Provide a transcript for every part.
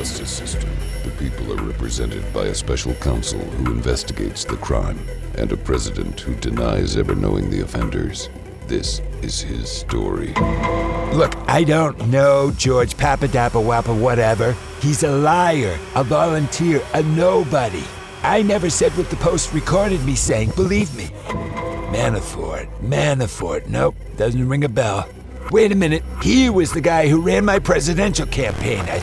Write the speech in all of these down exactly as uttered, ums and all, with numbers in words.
justice system, the people are represented by a special counsel who investigates the crime, and a president who denies ever knowing the offenders. This is his story. Look, I don't know George Papadapawapa whatever. He's a liar, a volunteer, a nobody. I never said what the Post recorded me saying, believe me. Manafort, Manafort, nope, doesn't ring a bell. Wait a minute, he was the guy who ran my presidential campaign. I...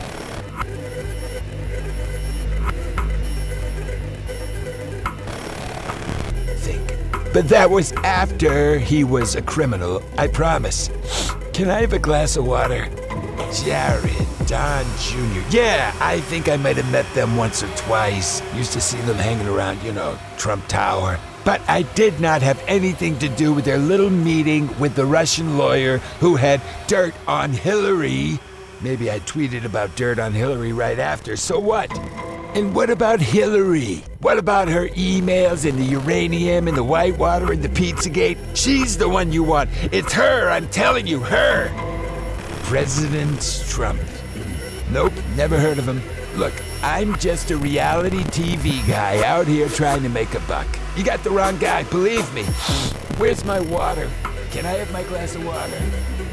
think. But that was after he was a criminal, I promise. Can I have a glass of water? Jared, Don Junior Yeah, I think I might have met them once or twice. Used to see them hanging around, you know, Trump Tower. But I did not have anything to do with their little meeting with the Russian lawyer who had dirt on Hillary. Maybe I tweeted about dirt on Hillary right after, so what? And what about Hillary? What about her emails and the uranium and the Whitewater and the Pizzagate? She's the one you want. It's her, I'm telling you, her. President Trump. Nope, never heard of him. Look, I'm just a reality T V guy out here trying to make a buck. You got the wrong guy, believe me. Where's my water? Can I have my glass of water?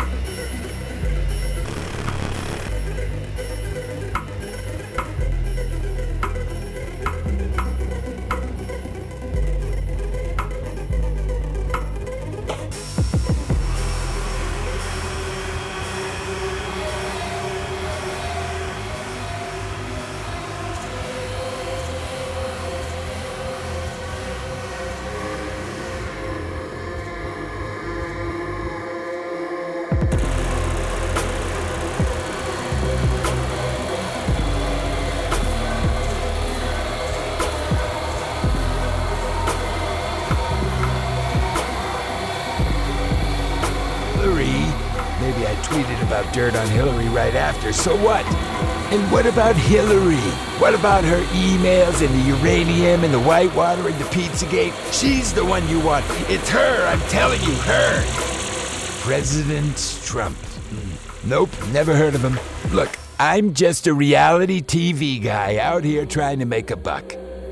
Maybe I tweeted about dirt on Hillary right after, so what? And what about Hillary? What about her emails and the uranium and the Whitewater and the Pizzagate? She's the one you want. It's her, I'm telling you, her. President Trump. Nope, never heard of him. Look, I'm just a reality T V guy out here trying to make a buck.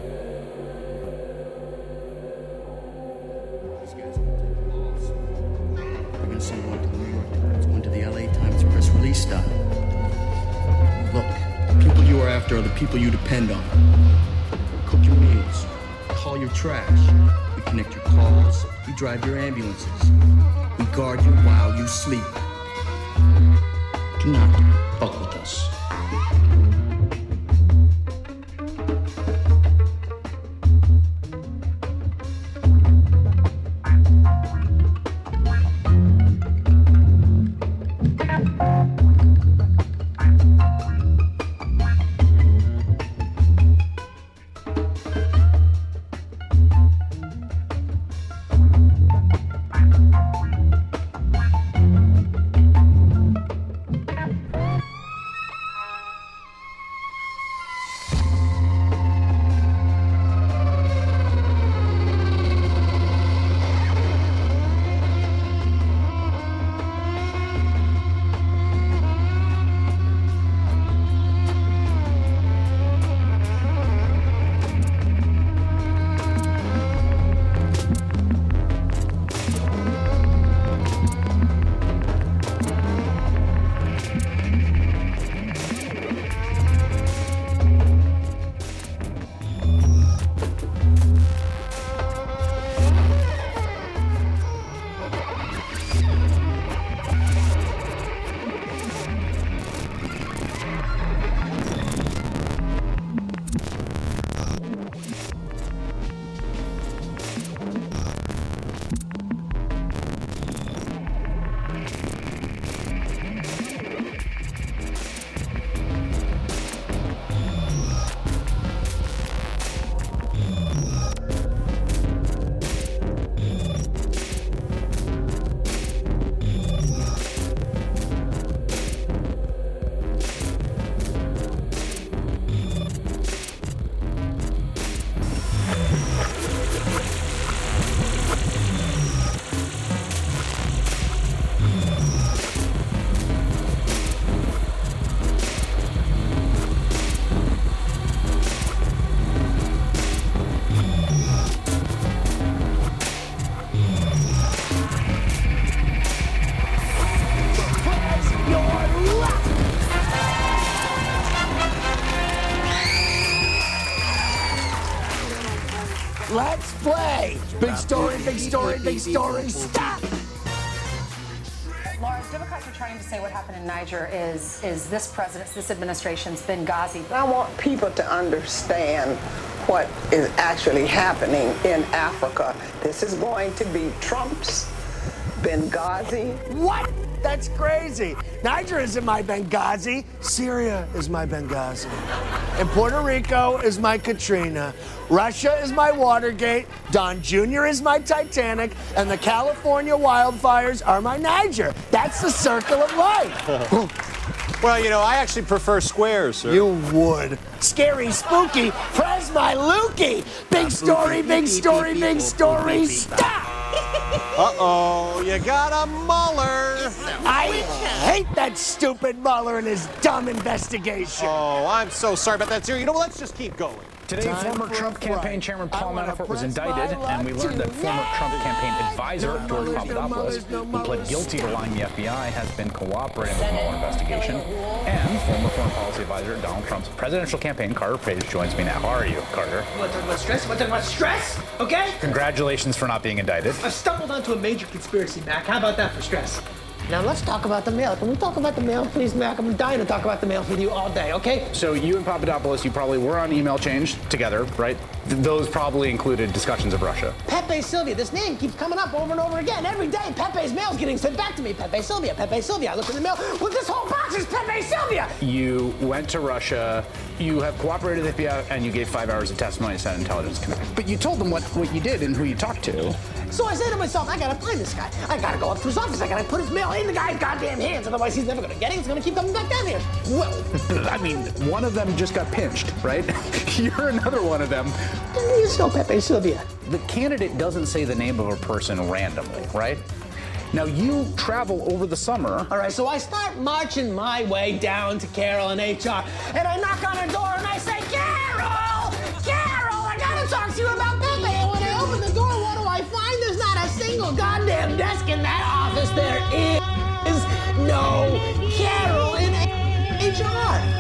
After are the people you depend on. Cook your meals, haul your trash, we connect your calls, we drive your ambulances, we guard you while you sleep. Do not fuck with us. Big story, big story, big story. Stop! Laura, Democrats are trying to say what happened in Niger is is this president's, this administration's Benghazi. I want people to understand what is actually happening in Africa. This is going to be Trump's Benghazi. What? That's crazy. Niger isn't my Benghazi. Syria is my Benghazi. And Puerto Rico is my Katrina. Russia is my Watergate. Don Junior is my Titanic. And the California wildfires are my Niger. That's the circle of life. Well, you know, I actually prefer squares, sir. You would. Scary, spooky, Prez my Lukey. Big story, big story, big story. Stop! Uh-oh, you got a Mueller. I hate that stupid Mueller and his dumb investigation. Oh, I'm so sorry about that, sir. You know, let's just keep going. Today, Time former for Trump a campaign fright. chairman I Paul wanna Manafort was press indicted, my and we learned that luck former Trump campaign advisor No George Muellers, no Papadopoulos, Muellers, no who pled Muellers. guilty to lying to the F B I, has been cooperating with the Mueller investigation. And former foreign policy advisor Donald Trump's presidential campaign, Carter Page, joins me now. How are you, Carter? You want to talk about stress? You want to talk about stress? Okay? Congratulations for not being indicted. I've stumbled onto a major conspiracy, Mac. How about that for stress? Now let's talk about the mail. Can we talk about the mail, please, Mac? I'm dying to talk about the mail with you all day, okay? So you and Papadopoulos, you probably were on email change together, right? Th- those probably included discussions of Russia. Pepe Sylvia. This name keeps coming up over and over again. Every day, Pepe's mail's getting sent back to me. Pepe Sylvia, Pepe Sylvia. I look in the mail. Well, this whole box is Pepe Sylvia. You went to Russia, you have cooperated with the F B I, and you gave five hours of testimony to Senate Intelligence Committee. But you told them what, what you did and who you talked to. So I say to myself, I gotta find this guy. I gotta go up to his office. I gotta put his mail in the guy's goddamn hands. Otherwise, he's never gonna get it. He's gonna keep coming back down here. Well, I mean, one of them just got pinched, right? You're another one of them. You still Pepe Sylvia. The candidate doesn't say the name of a person randomly, right? Now, you travel over the summer. All right, so I start marching my way down to Carol and H R, and I knock on her door and I say, Carol! Carol, I gotta talk to you about Pepe. And when I open the door, what do I find? There's not a single goddamn desk in that office. There is no Carol in H R.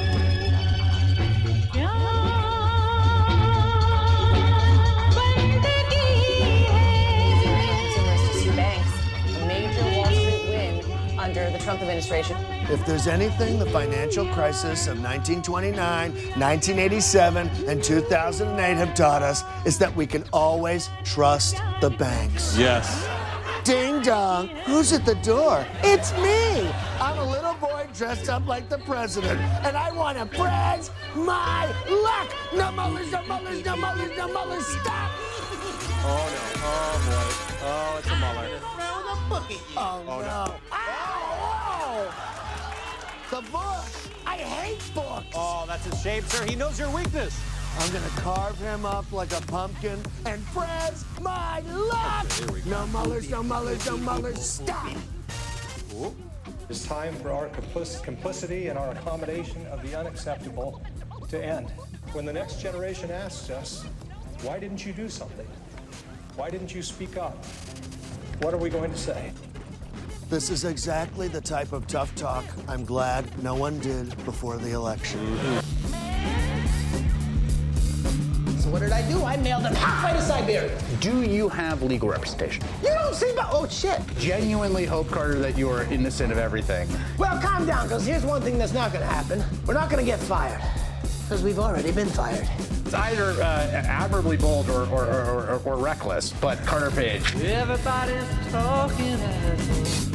Under the Trump administration. If there's anything the financial crisis of nineteen twenty-nine, nineteen eighty-seven, and two thousand eight have taught us, is that we can always trust the banks. Yes. Ding dong, who's at the door? It's me. I'm a little boy dressed up like the president, and I want to press my luck. No Muellers, no Muellers, no Muellers, no Muellers, stop. Oh, no. Oh, boy. Oh, it's a Mueller. Oh, oh no. Ow! The book! I hate books! Oh, that's a shame, sir. He knows your weakness. I'm gonna carve him up like a pumpkin and press my luck! Okay, no Muellers, no Muellers, no Muellers, stop! It's time for our complic- complicity and our accommodation of the unacceptable to end. When the next generation asks us, why didn't you do something? Why didn't you speak up? What are we going to say? This is exactly the type of tough talk I'm glad no one did before the election. So what did I do? I mailed him halfway to Siberia. Do you have legal representation? You don't seem to... Oh, shit. Genuinely hope, Carter, that you are innocent of everything. Well, calm down, because here's one thing that's not going to happen. We're not going to get fired, because we've already been fired. It's either uh, admirably bold or, or, or, or, or reckless, but Carter Page. Everybody's talking at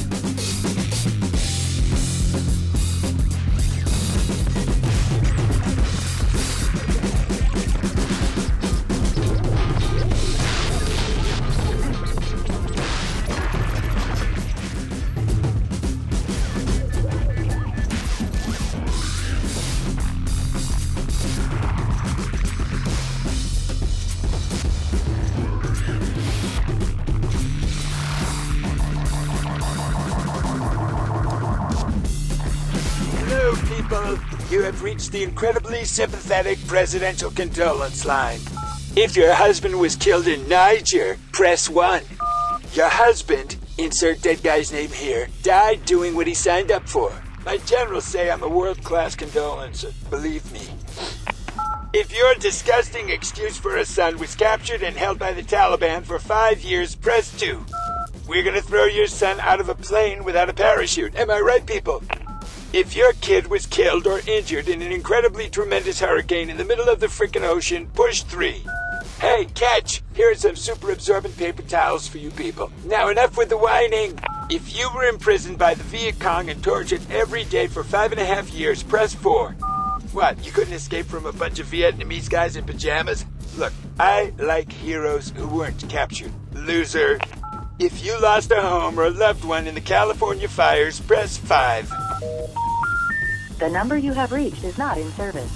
You have reached the incredibly sympathetic presidential condolence line. If your husband was killed in Niger, press one. Your husband, insert dead guy's name here, died doing what he signed up for. My generals say I'm a world-class condolencer, believe me. If your disgusting excuse for a son was captured and held by the Taliban for five years, press two. We're gonna throw your son out of a plane without a parachute. Am I right, people? If your kid was killed or injured in an incredibly tremendous hurricane in the middle of the frickin' ocean, push three. Hey, catch! Here are some super absorbent paper towels for you people. Now enough with the whining. If you were imprisoned by the Viet Cong and tortured every day for five and a half years, press four. What, you couldn't escape from a bunch of Vietnamese guys in pajamas? Look, I like heroes who weren't captured. Loser. If you lost a home or a loved one in the California fires, press five. The number you have reached is not in service.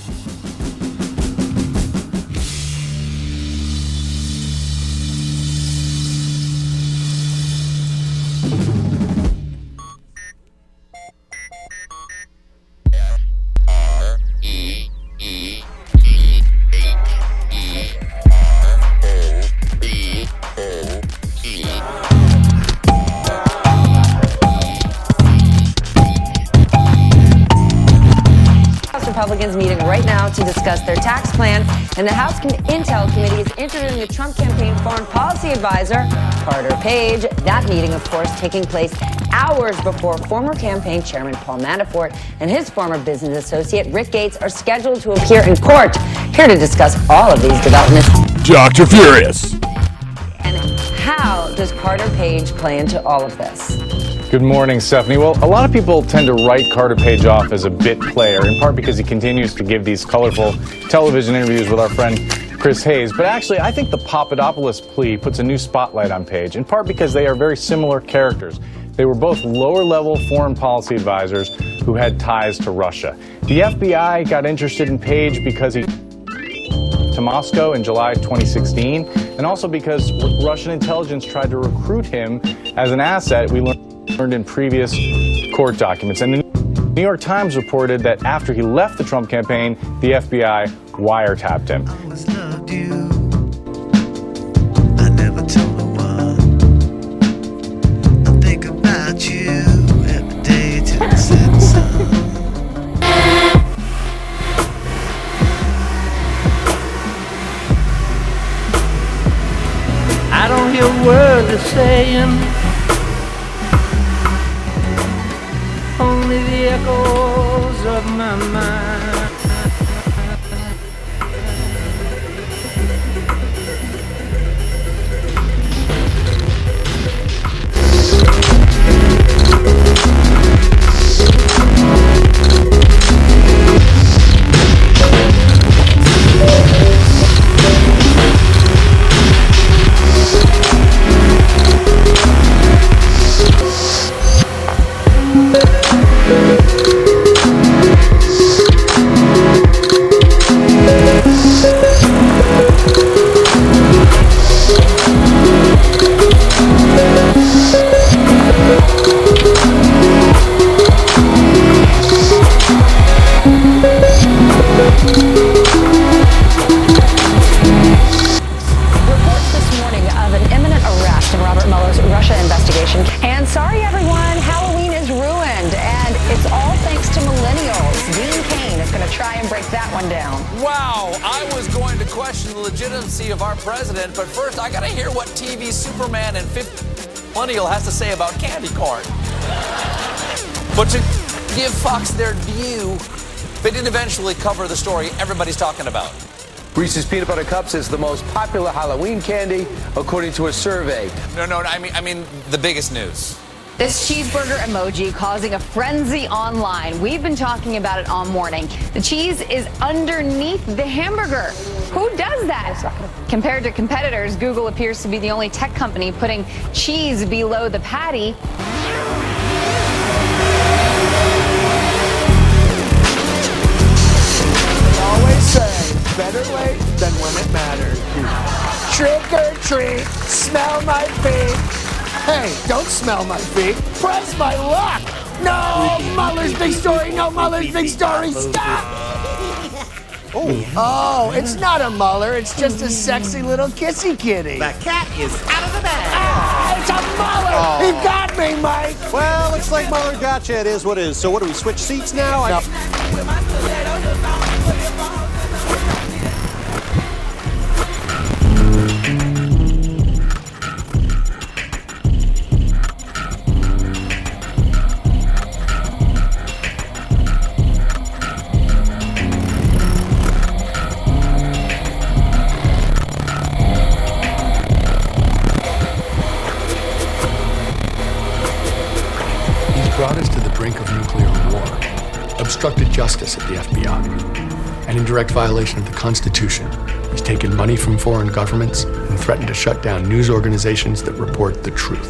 Republicans meeting right now to discuss their tax plan, and the House Intel Committee is interviewing the Trump campaign foreign policy advisor, Carter Page. That meeting, of course, taking place hours before former campaign chairman Paul Manafort and his former business associate Rick Gates are scheduled to appear in court. Here to discuss all of these developments, Doctor Furious. And how does Carter Page play into all of this? Good morning, Stephanie. Well, a lot of people tend to write Carter Page off as a bit player, in part because he continues to give these colorful television interviews with our friend Chris Hayes. But actually, I think the Papadopoulos plea puts a new spotlight on Page, in part because they are very similar characters. They were both lower-level foreign policy advisors who had ties to Russia. The F B I got interested in Page because he to Moscow in July twenty sixteen, and also because Russian intelligence tried to recruit him as an asset. We learned in previous court documents. And the New York Times reported that after he left the Trump campaign, the F B I wiretapped him. I never told no one. I think about you every day till the setting sun. I don't hear a word they're saying, only the echoes of my mind. But first, I gotta hear what T V Superman and fifty millennial has to say about candy corn. But to give Fox their view, they did eventually cover the story everybody's talking about. Reese's Peanut Butter Cups is the most popular Halloween candy, according to a survey. No, no, I mean, I mean the biggest news. This cheeseburger emoji causing a frenzy online. We've been talking about it all morning. The cheese is underneath the hamburger. Who does that? Compared to competitors, Google appears to be the only tech company putting cheese below the patty. They always say, better late than when it matters. Trick or treat, smell my feet. Hey, don't smell my feet. Press my luck. No, Mueller's big story. No, Mueller's big story. Stop. Oh, oh, it's not a Mueller. It's just a sexy little kissy kitty. The cat is out of the bag. Ah, it's a Mueller. Oh. He got me, Mike. Well, looks like Mueller got you. It is what it is. So what do we switch seats now? No. I brought us to the brink of nuclear war, obstructed justice at the F B I, and in direct violation of the Constitution, he's taken money from foreign governments and threatened to shut down news organizations that report the truth.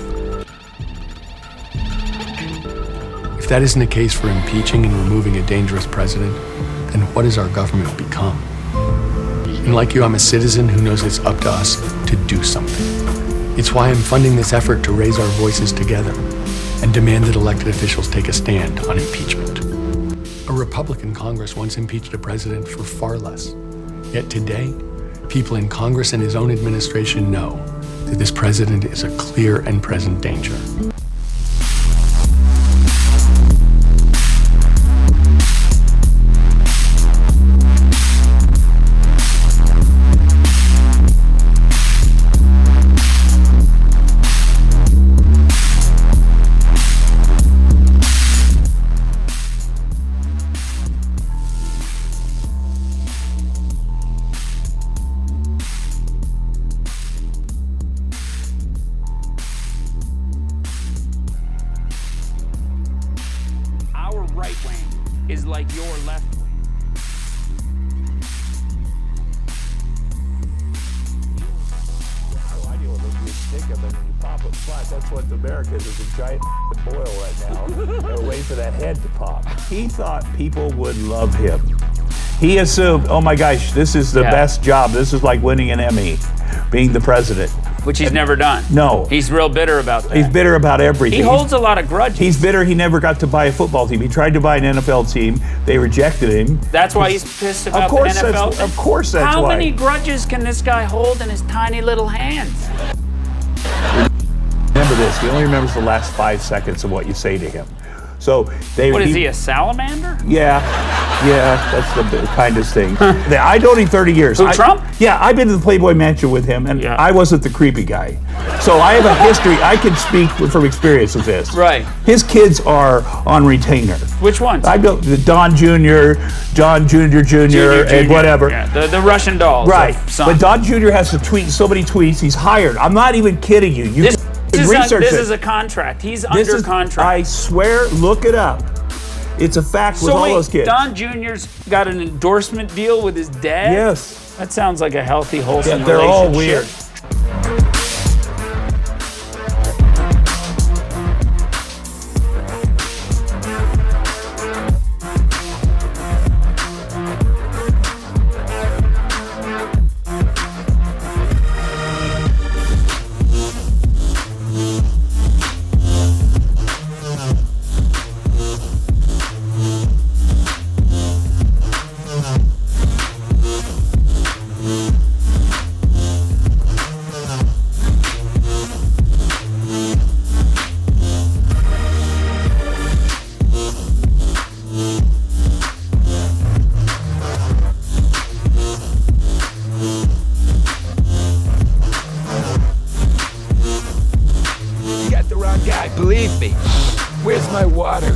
If that isn't a case for impeaching and removing a dangerous president, then what has our government become? And like you, I'm a citizen who knows it's up to us to do something. It's why I'm funding this effort to raise our voices together and demand that elected officials take a stand on impeachment. A Republican Congress once impeached a president for far less. Yet today, people in Congress and his own administration know that this president is a clear and present danger. Right wing is like your left wing. No idea what you stick them and you pop them flat. That's what America is, is a giant boil right now. They're waiting for that head to pop. He thought people would love him. He assumed, oh my gosh, this is the Yeah. best job. This is like winning an Emmy, being the president. Which he's And- never done. No. He's real bitter about that. He's bitter about everything. He holds a lot of grudges. He's bitter he never got to buy a football team. He tried to buy an N F L team. They rejected him. That's why he's pissed about Of course the N F L. that's- of course that's How why. many grudges can this guy hold in his tiny little hands? Remember this, he only remembers the last five seconds of what you say to him. So they What is he, a salamander? Yeah, yeah, that's the b- kindest thing. I known him thirty years. Who, I- Trump? Yeah, I've been to the Playboy Mansion with him, and I wasn't the creepy guy. So I have a history. I can speak from experience of this. Right. His kids are on retainer. Which ones? I know the Don Junior, John Junior Junior, Junior, and Junior. whatever. Yeah, the, the Russian dolls. Right. of some- But Don Junior has to tweet so many tweets. He's hired. I'm not even kidding you. You This, can this, is, a, research this it. is a contract. He's This under is- contract. I swear, look it up. It's a fact with So all wait, those kids. Don Junior's got an endorsement deal with his dad? Yes. That sounds like a healthy, wholesome Yeah, they're all relationship. weird. You got the wrong guy, believe me. Where's my water?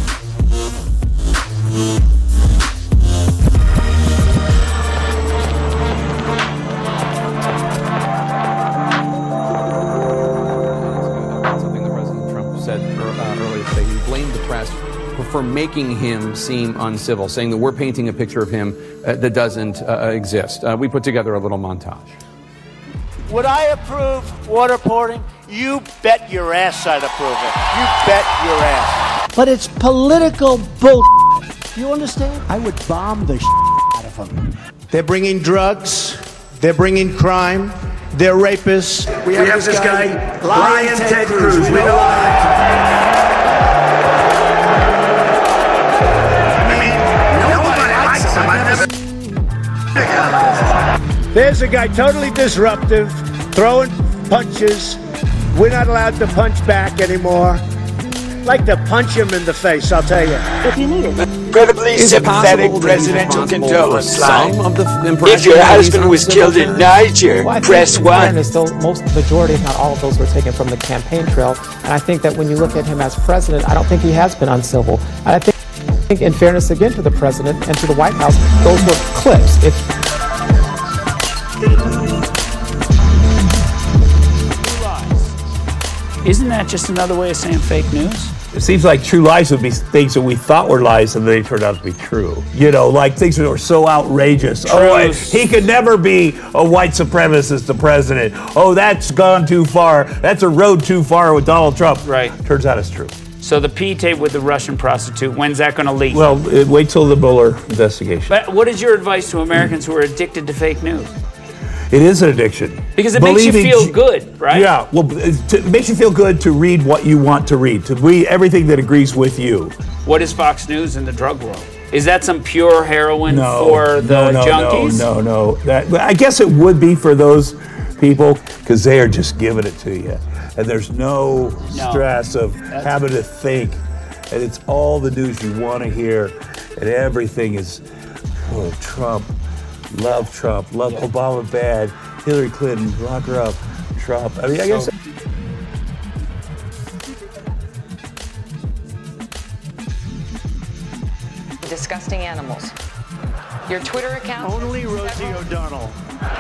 Something that President Trump said uh, earlier today. He blamed the press for, for making him seem uncivil, saying that we're painting a picture of him uh, that doesn't uh, exist. Uh, we put together a little montage. Would I approve waterboarding? You bet your ass I'd approve it. You bet your ass. But it's political bull. You understand? I would bomb the out of them. They're bringing drugs. They're bringing crime. They're rapists. We have this guy, Lion Ted Cruz. We know There's a guy totally disruptive, throwing punches. We're not allowed to punch back anymore. Like to punch him in the face, I'll tell you. If you need it. Incredibly Is it sympathetic possible that he's presidential responsible condolence for some line. of the If impression your that he's husband was uncivil killed in to? Niger, Well, I think press in one. fairness, though, most majority, if not all of those, were taken from the campaign trail. And I think that when you look at him as president, I don't think he has been uncivil. And I think, I think in fairness again to the president and to the White House, those were clips. If Isn't that just another way of saying fake news? It seems like true lies would be things that we thought were lies and they turned out to be true. You know, like things that were so outrageous. True. Oh, he could never be a white supremacist, the president. Oh, that's gone too far. That's a road too far with Donald Trump. Right. Turns out it's true. So the P tape with the Russian prostitute, when's that going to leak? Well, it, wait till the Mueller investigation. But what is your advice to Americans who are addicted to fake news? It is an addiction. Because it Believing makes you feel good, right? Yeah, well, it, it makes you feel good to read what you want to read, to read everything that agrees with you. What is Fox News in the drug world? Is that some pure heroin no, for the no, no, junkies? No, no, no. That, I guess it would be for those people because they are just giving it to you. And there's no, no. stress of That's having to think. And it's all the news you want to hear. And everything is, oh, Trump. Love Trump, love yeah. Obama bad, Hillary Clinton, lock her up, Trump. I mean, I guess. Disgusting animals. Your Twitter account? Only Rosie O'Donnell.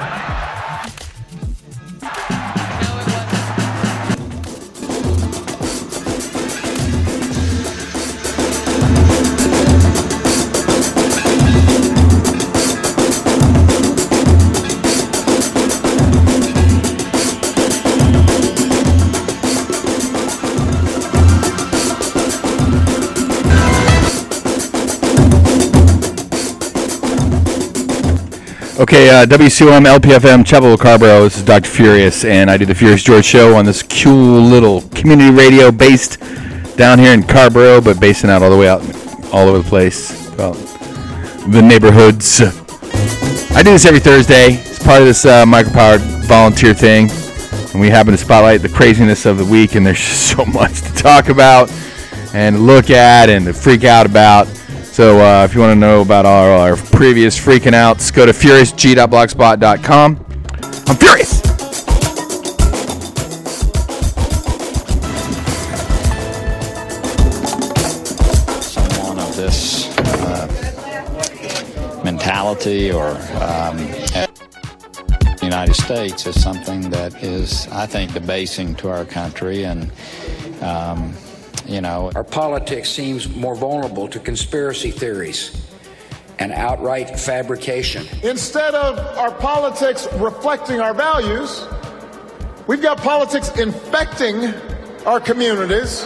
Okay, uh, W C O M, L P F M, Chapel Carborough. This is Doctor Furious, and I do the Furious George Show on this cool little community radio based down here in Carborough, but basing out all the way out all over the place, well, the neighborhoods. I do this every Thursday. It's part of this uh, micropowered volunteer thing, and we happen to spotlight the craziness of the week, and there's just so much to talk about and look at and to freak out about. So uh, if you want to know about all our previous freaking outs, go to furious g dot blogspot dot com. I'm furious! Someone of this uh, mentality or um, the United States is something that is, I think, debasing to our country and um, You know, our politics seems more vulnerable to conspiracy theories and outright fabrication. Instead of our politics reflecting our values, we've got politics infecting our communities.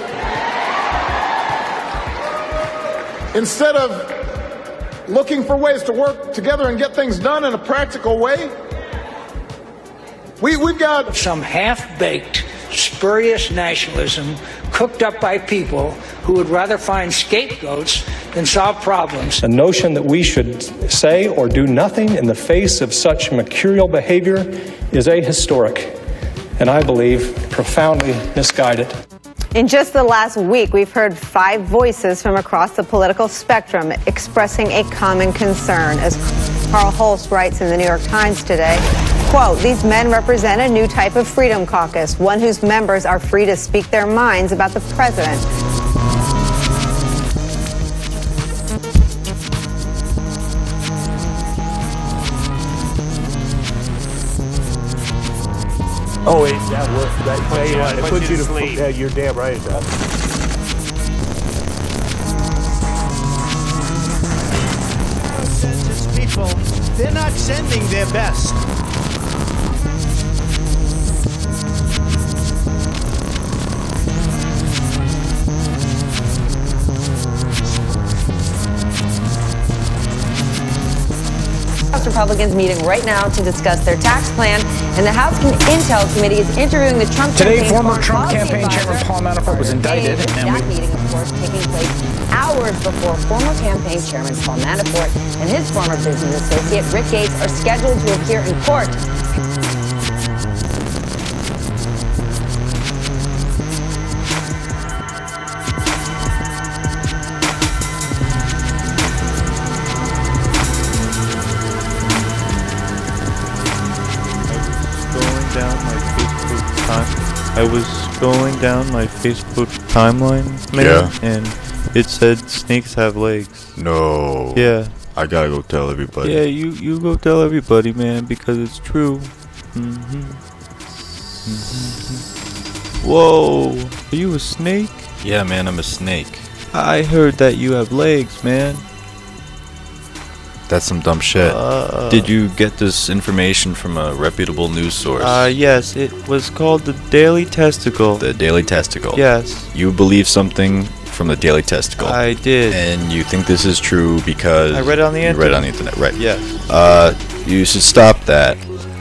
Instead of looking for ways to work together and get things done in a practical way, we, we've got some half-baked, spurious nationalism cooked up by people who would rather find scapegoats than solve problems. The notion that we should say or do nothing in the face of such mercurial behavior is ahistoric, and I believe profoundly misguided. In just the last week, we've heard five voices from across the political spectrum expressing a common concern. As Carl Holst writes in the New York Times today, quote, these men represent a new type of Freedom Caucus, one whose members are free to speak their minds about the president. Oh, wait, that works. That, Puts yeah, you- yeah, it puts puts you you to to sleep. Yeah, you're damn right it does. Census people, they're not sending their best. House Republicans meeting right now to discuss their tax plan, and the House Intel Committee is interviewing the Trump Today, campaign's former foreign Trump policy campaign advisor, chairman Paul Manafort was indicted, Hayes. and That we- meeting, of course, taking place hours before former campaign chairman Paul Manafort and his former business associate Rick Gates are scheduled to appear in court. Scrolling down my Facebook time. I was scrolling down my Facebook timeline, man, Yeah. and it said snakes have legs. No. Yeah. I gotta go tell everybody. Yeah, you you go tell everybody, man, because it's true. hmm hmm Whoa, are you a snake? Yeah, man, I'm a snake. I heard that you have legs, man. That's some dumb shit. Uh, Did you get this information from a reputable news source? Uh, yes, it was called the Daily Testicle. The Daily Testicle? Yes. You believe something from the Daily Testicle? I did. And you think this is true because... I read it on the you internet. read it on the internet, right. Yes. Uh, you should stop that.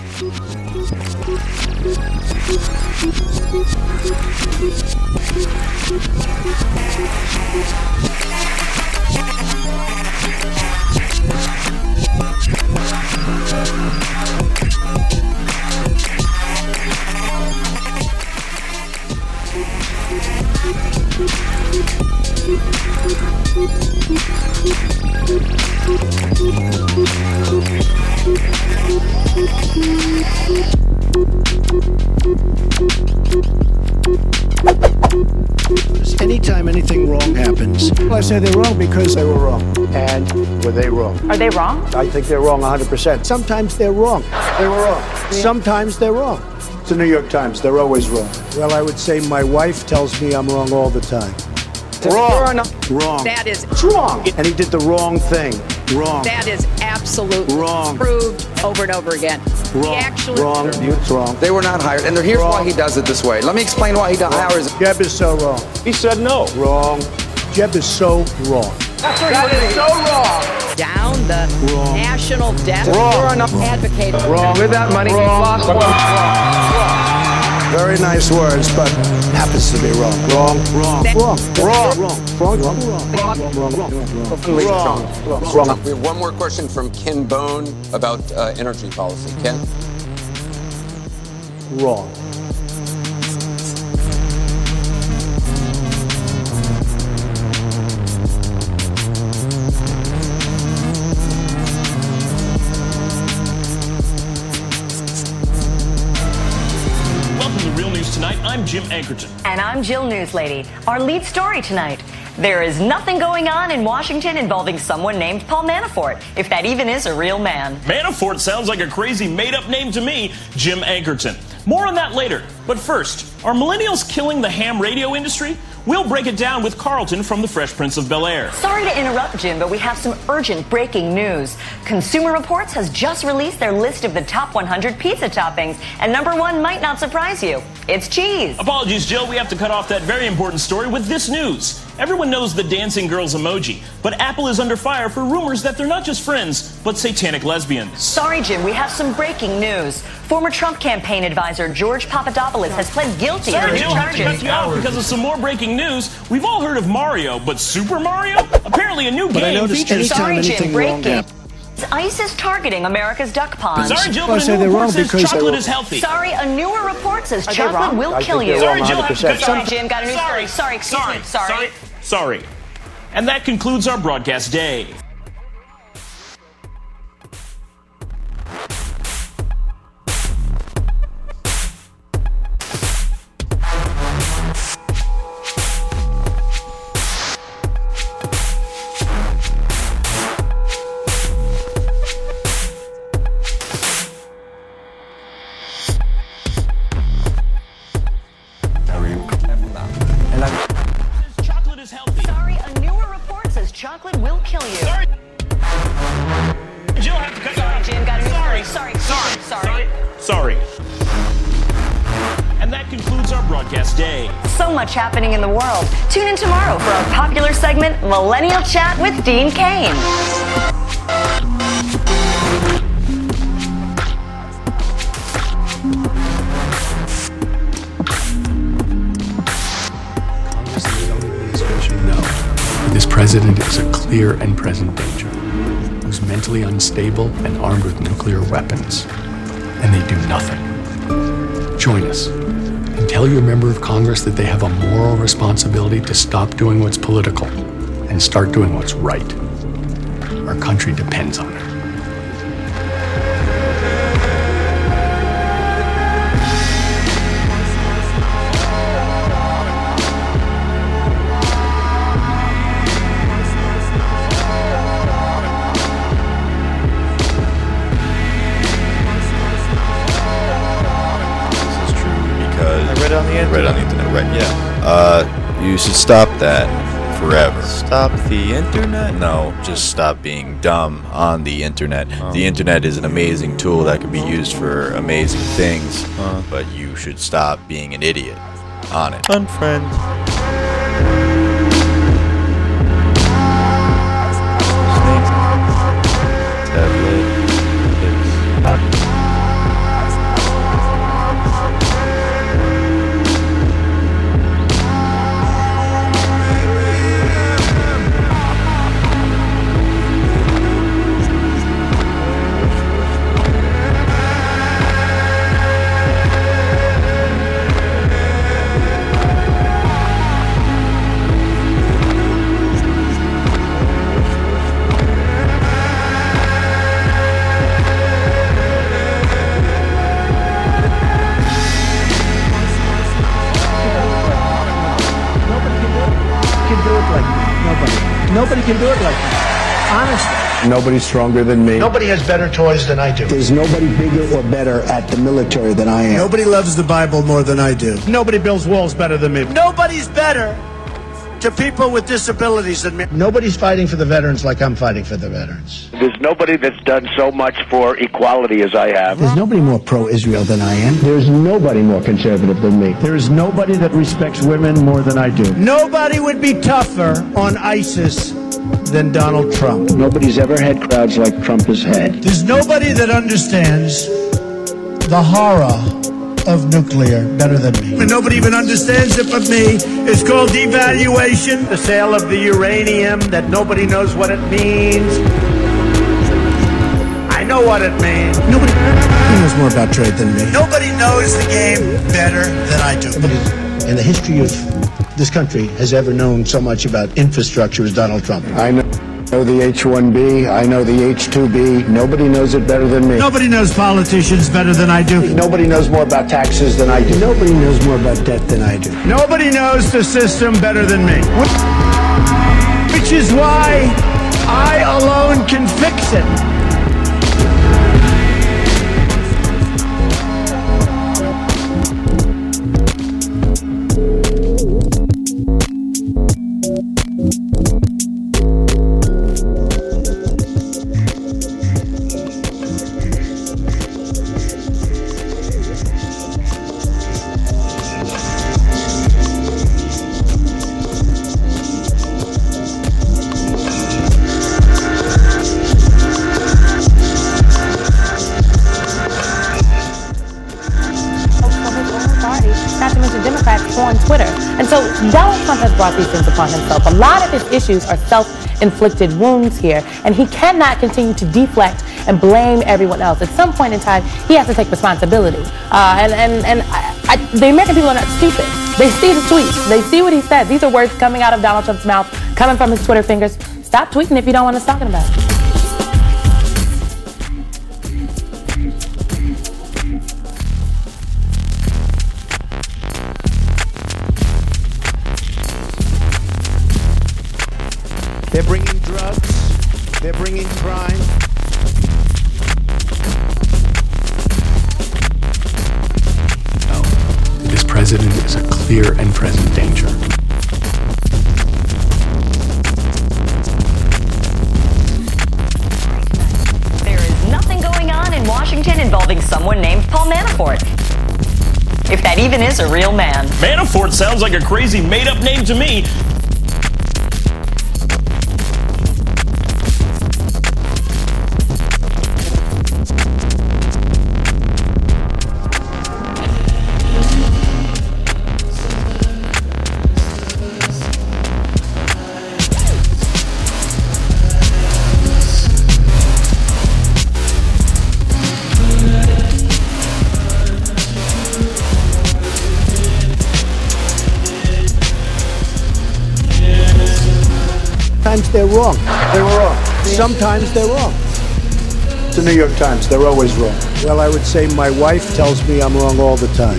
Anytime anything wrong happens, I say they're wrong because they were wrong. And were they wrong? Are they wrong? I think they're wrong one hundred percent. Sometimes they're wrong. They were wrong. Sometimes they're wrong. It's the New York Times. They're always wrong. Well, I would say my wife tells me I'm wrong all the time. Wrong. Wrong. That is It's wrong. And he did the wrong thing. Wrong. That is absolutely Wrong. proved over and over again. Wrong. He actually Wrong. It's wrong. They were not hired, and here's Wrong. why he does it this way. Let me explain why he does hires. Jeb is so wrong. He said no. Wrong. Jeb is so wrong. That's that is so wrong. Down the Wrong. national debt. Wrong. Advocate. Wrong. With that money, he lost one. Very nice words, but happens to be wrong. Wrong. Wrong. Wrong. Wrong. Wrong. Wrong. Wrong. Wrong. Wrong. Wrong. Wrong. Wrong. We have one more question from Ken Bone about uh, energy policy. Ken? Wrong. Tonight, I'm Jim Ankerton. And I'm Jill Newslady. Our lead story tonight. There is nothing going on in Washington involving someone named Paul Manafort, if that even is a real man. Manafort sounds like a crazy made-up name to me, Jim Ankerton. More on that later. But first, are millennials killing the ham radio industry? We'll break it down with Carlton from The Fresh Prince of Bel-Air. Sorry to interrupt, Jim, but we have some urgent breaking news. Consumer Reports has just released their list of the top one hundred pizza toppings, and number one might not surprise you. It's cheese. Apologies, Jill. We have to cut off that very important story with this news. Everyone knows the dancing girls emoji, but Apple is under fire for rumors that they're not just friends, but satanic lesbians. Sorry, Jim, we have some breaking news. Former Trump campaign advisor George Papadopoulos has pled guilty to Sorry, new Jill, I have to charges. cut you off because of some more breaking news. We've all heard of Mario, but Super Mario? Apparently a new But I game noticed features... anytime Sorry, Jim, anything wrong breaking. happens. ICE is targeting America's duck ponds. Sorry, Jill, Well, I but say a new they're report wrong says because they chocolate were- is healthy. Sorry, a newer report says Are they chocolate wrong? will I kill think you. they're Sorry, wrong Jill, I have to cut you Sorry, off. Jim, got a new Sorry, story. Sorry, excuse sorry, me. Sorry. sorry. Sorry. And that concludes our broadcast day. Chocolate is healthy. Sorry, a newer report says chocolate will kill you. Sorry. Jill, I have to cut you Sorry, off. Jim, got a new Sorry. story. Sorry, Sorry. sorry, sorry. Sorry. And that concludes our broadcast day. So much happening in the world. Tune in tomorrow for our popular segment, Millennial Chat with Dean Cain. Congress and the Trump administration know that this president is a clear and present danger, who's mentally unstable and armed with nuclear weapons, and they do nothing. Join us and tell your member of Congress that they have a moral responsibility to stop doing what's political and start doing what's right. Our country depends on it. This is true because I read it on the internet. read it on the internet, right? Yeah. Uh, you You should stop that forever. Stop the internet? No, just stop being dumb on the internet. Oh. The internet is an amazing tool that can be used for amazing things, uh. but you should stop being an idiot on it. Unfriend. Nobody can do it like me. Honestly. Nobody's stronger than me. Nobody has better toys than I do. There's nobody bigger or better at the military than I am. Nobody loves the Bible more than I do. Nobody builds walls better than me. Nobody's better to people with disabilities than me. Nobody's fighting for the veterans like I'm fighting for the veterans. There's nobody that's done so much for equality as I have. There's nobody more pro-Israel than I am. There's nobody more conservative than me. There is nobody that respects women more than I do. Nobody would be tougher on ISIS than Donald Trump. Nobody's ever had crowds like Trump has had. There's nobody that understands the horror of nuclear better than me. And nobody even understands it but me. It's called devaluation, the sale of the uranium that nobody knows what it means. I know what it means. Nobody knows more about trade than me. Nobody knows the game better than I do. Nobody in the history of this country has ever known so much about infrastructure as Donald Trump. I know. I know the H one B, I know the H two B. Nobody knows it better than me. Nobody knows politicians better than I do. Nobody knows more about taxes than I do. Nobody knows more about debt than I do. Nobody knows the system better than me. Which is why I alone can fix it. On Twitter. And so Donald Trump has brought these things upon himself. A lot of his issues are self-inflicted wounds here, and he cannot continue to deflect and blame everyone else. At some point in time, he has to take responsibility. Uh, and and, and I, I, the American people are not stupid. They see the tweets. They see what he said. These are words coming out of Donald Trump's mouth, coming from his Twitter fingers. Stop tweeting if you don't want us talking about it. They're bringing drugs. They're bringing crime. No. This president is a clear and present danger. There is nothing going on in Washington involving someone named Paul Manafort. If that even is a real man. Manafort sounds like a crazy made-up name to me. Sometimes they're wrong. They were wrong. Sometimes they're wrong. It's the New York Times. They're always wrong. Well, I would say my wife tells me I'm wrong all the time.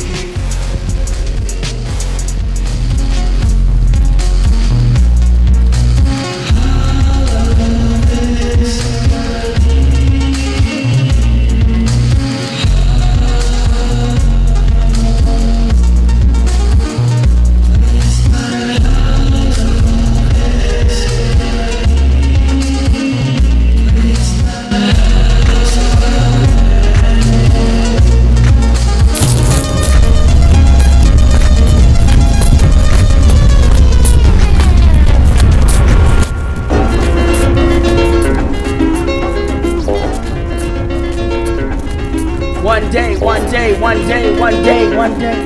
one day, one day, one day.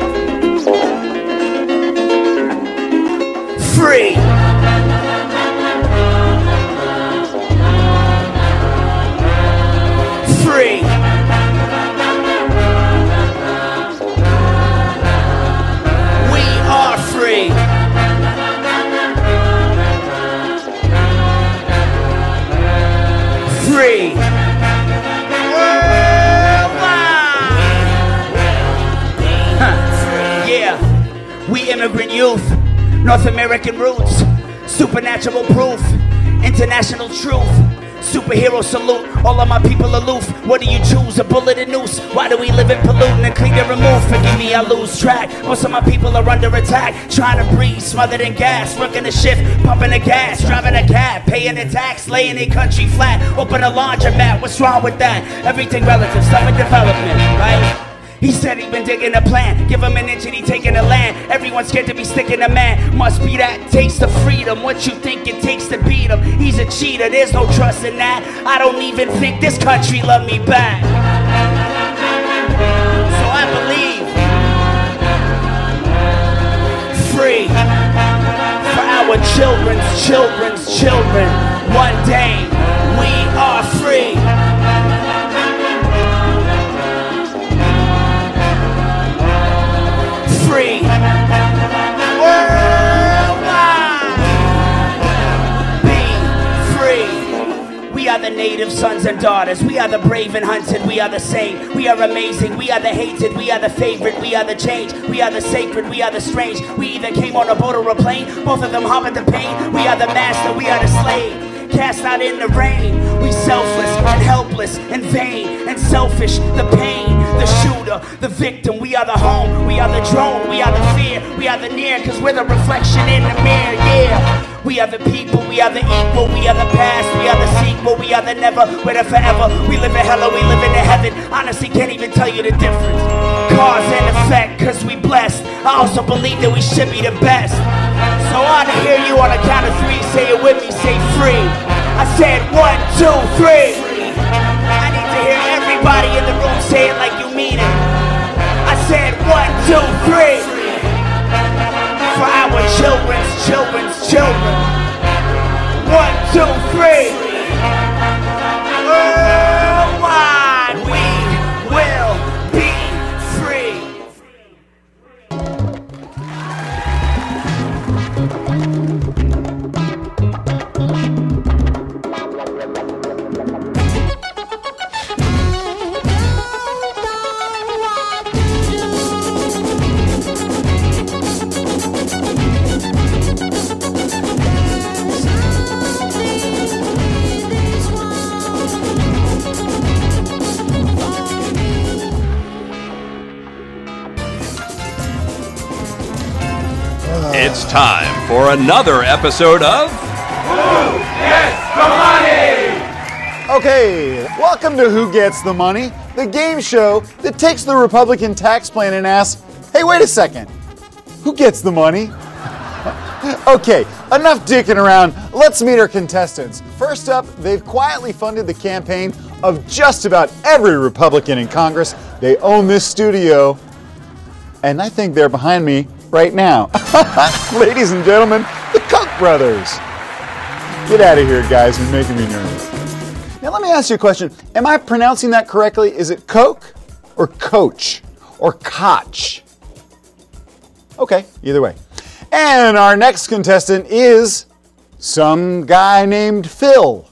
Free. Free. We are free. Free. Huh. Yeah, we immigrant youth, North American roots, supernatural proof, international truth. Superhero salute, all of my people aloof. What do you choose, a bullet and noose? Why do we live in pollutant and clean and remove? Forgive me, I lose track. Most of my people are under attack, trying to breathe, smothered in gas, working the shift, pumping the gas, driving a cab, paying the tax, laying a country flat, open a laundromat. What's wrong with that? Everything relative, stuff in development, right? He said he been digging a plan, give him an inch and he taking the land. Everyone's scared to be sticking a man. Must be that taste of freedom. What you think it takes to beat him? He's a cheater, there's no trust in that. I don't even think this country love me back. So I believe free for our children's children's children. One day we are free. Free. Worldwide. Be free. We are the native sons and daughters. We are the brave and hunted. We are the same. We are amazing. We are the hated. We are the favorite. We are the change. We are the sacred. We are the strange. We either came on a boat or a plane. Both of them hop at the pain. We are the master. We are the slave. Cast out in the rain. We selfless and helpless and vain and selfish. The pain, the shooter, the victim. We are the home, we are the drone, we are the fear, we are the near, cause we're the reflection in the mirror, yeah. We are the people, we are the equal, we are the past, we are the sequel, we are the never, we're the forever. We live in hell or we live in the heaven. Honestly, can't even tell you the difference. Cause and effect, cause we blessed. I also believe that we should be the best. So I want to hear you on a count of three, say it with me, say free. I said one, two, three. I need to hear everybody in the room say it like you mean it. I said one, two, three. For our children's children's children. One, two, three. Worldwide, we will be free. It's time for another episode of Who Gets the Money? Okay, welcome to Who Gets the Money, the game show that takes the Republican tax plan and asks, hey, wait a second, who gets the money? Okay, enough dicking around. Let's meet our contestants. First up, they've quietly funded the campaign of just about every Republican in Congress. They own this studio, and I think they're behind me right now. Ladies and gentlemen, the Koch brothers. Get out of here, guys. You're making me nervous. Now, let me ask you a question. Am I pronouncing that correctly? Is it Koch or Coach or Koch? Okay, either way. And our next contestant is some guy named Phil.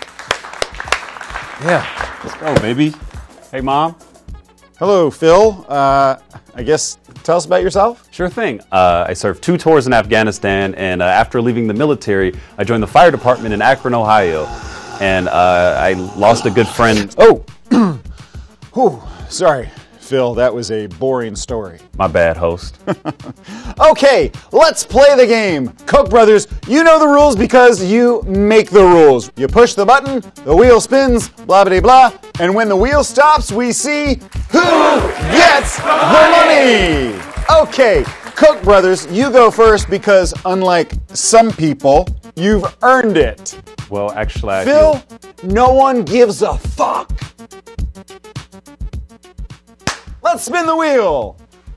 Yeah, let's go, baby. Hey, Mom. Hello, Phil. Uh, I guess tell us about yourself. Sure thing. Uh, I served two tours in Afghanistan, and uh, after leaving the military, I joined the fire department in Akron, Ohio. And uh, I lost a good friend. Oh, whew, sorry, Phil. That was a boring story. My bad, host. Okay, let's play the game. Koch brothers, you know the rules because you make the rules. You push the button, the wheel spins, blah, blah, blah, and when the wheel stops, we see who gets the money. Okay, Koch brothers, you go first because unlike some people, you've earned it. Well, actually, I Phil, feel... no one gives a fuck. Let's spin the wheel.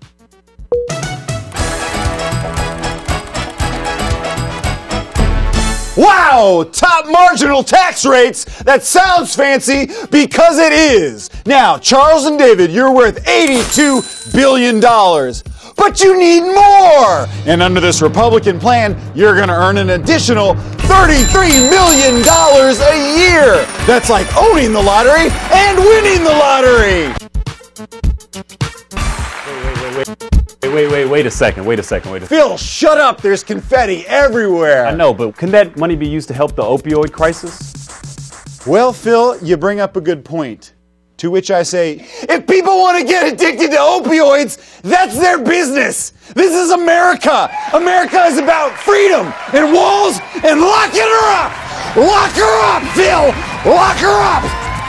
Wow, top marginal tax rates. That sounds fancy because it is. Now, Charles and David, you're worth eighty-two billion dollars. But you need more! And under this Republican plan, you're going to earn an additional thirty-three million dollars a year! That's like owning the lottery and winning the lottery! Wait, wait, wait, wait. Wait, wait, wait, wait a second, wait a second, wait a second. Phil, shut up! There's confetti everywhere! I know, but can that money be used to help the opioid crisis? Well, Phil, you bring up a good point. To which I say, if people want to get addicted to opioids, that's their business. This is America. America is about freedom and walls and locking her up. Lock her up, Phil. Lock her up.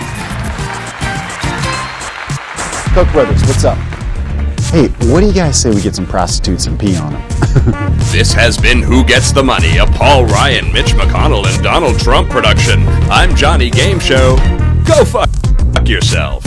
Koch brothers, what's up? Hey, what do you guys say we get some prostitutes and pee on them? This has been Who Gets the Money, a Paul Ryan, Mitch McConnell, and Donald Trump production. I'm Johnny Game Show. Go fuck yourself.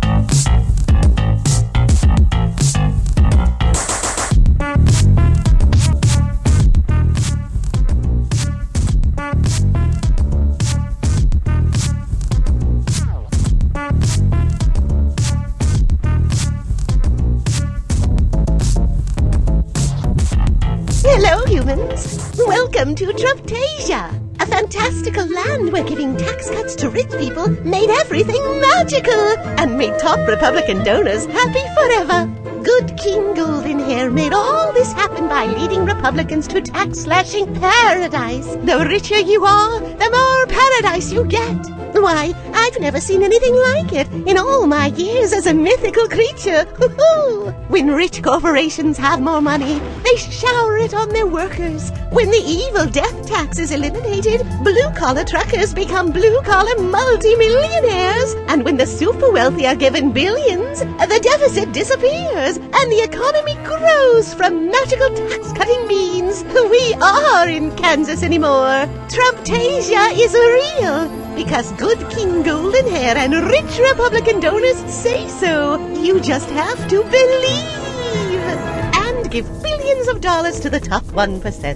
Hello, humans. Welcome to Trumptasia, a fantastical land where giving tax cuts to rich people made everything magical and made top Republican donors happy forever. Good King Goldenhair made all this happen by leading Republicans to tax-slashing paradise. The richer you are, the more paradise you get. Why, I've never seen anything like it in all my years as a mythical creature. When rich corporations have more money, they shower it on their workers. When the evil death tax is eliminated, blue-collar truckers become blue-collar multi-millionaires. And when the super wealthy are given billions, the deficit disappears and the economy grows from magical tax-cutting means. We are in Kansas anymore. Trumptasia is real. Because good King Goldenhair and rich Republican donors say so. You just have to believe. And give billions of dollars to the top one percent.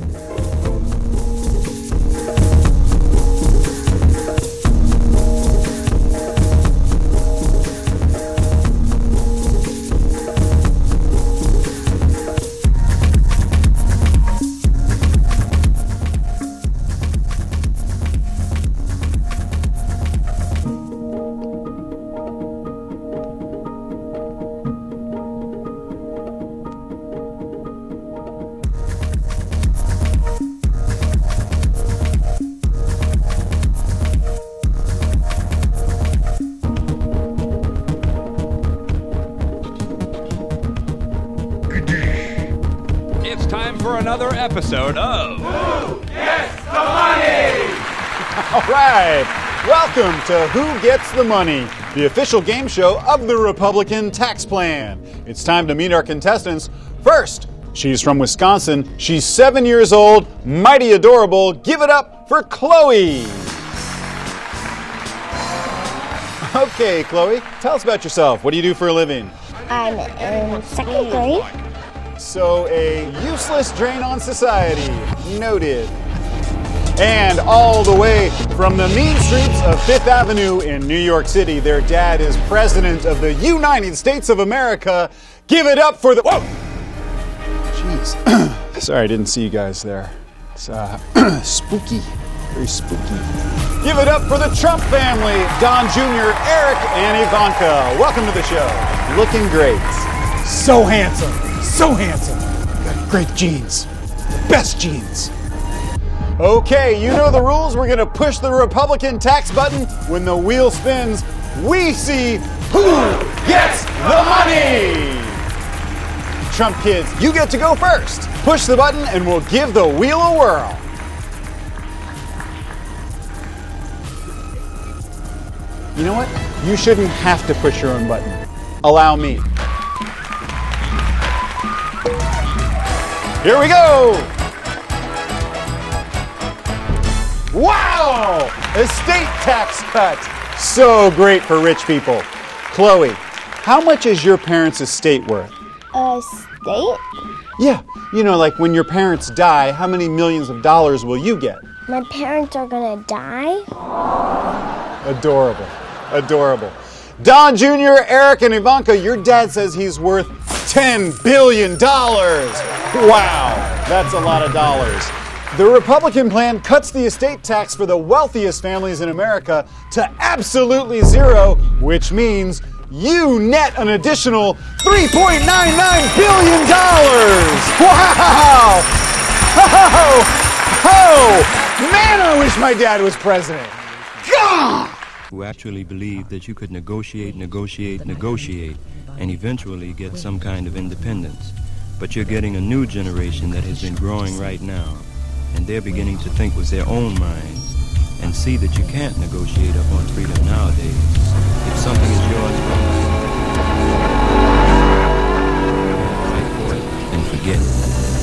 Another episode of Who Gets the Money? All right, welcome to Who Gets the Money, the official game show of the Republican tax plan. It's time to meet our contestants. First, she's from Wisconsin. She's seven years old, mighty adorable. Give it up for Chloe. Okay, Chloe, tell us about yourself. What do you do for a living? I'm in second grade. So, a useless drain on society. Noted. And all the way from the mean streets of Fifth Avenue in New York City, their dad is President of the United States of America. Give it up for the... Whoa! Jeez. Sorry, I didn't see you guys there. It's uh, spooky. Very spooky. Give it up for the Trump family. Don Junior, Eric, and Ivanka. Welcome to the show. Looking great. So handsome. So handsome. Got great genes. The best genes. Okay, you know the rules. We're going to push the Republican tax button. When the wheel spins, we see who gets the money. Trump kids, you get to go first. Push the button and we'll give the wheel a whirl. You know what? You shouldn't have to push your own button. Allow me. Here we go! Wow! Estate tax cut. So great for rich people. Chloe, How much is your parents' estate worth? A state? Yeah, you know, like when your parents die, how many millions of dollars will you get? My parents are gonna die? Adorable, adorable. Don Junior, Eric, and Ivanka, your dad says he's worth ten billion dollars. Wow, that's a lot of dollars. The Republican plan cuts the estate tax for the wealthiest families in America to absolutely zero, which means you net an additional three point nine nine billion dollars. Wow! Ho, ho! Man, I wish my dad was president. God! Who actually believed that you could negotiate, negotiate, negotiate, and eventually get some kind of independence. But you're getting a new generation that has been growing right now, and they're beginning to think with their own minds and see that you can't negotiate up on freedom nowadays. If something is yours, fight for it and forget it.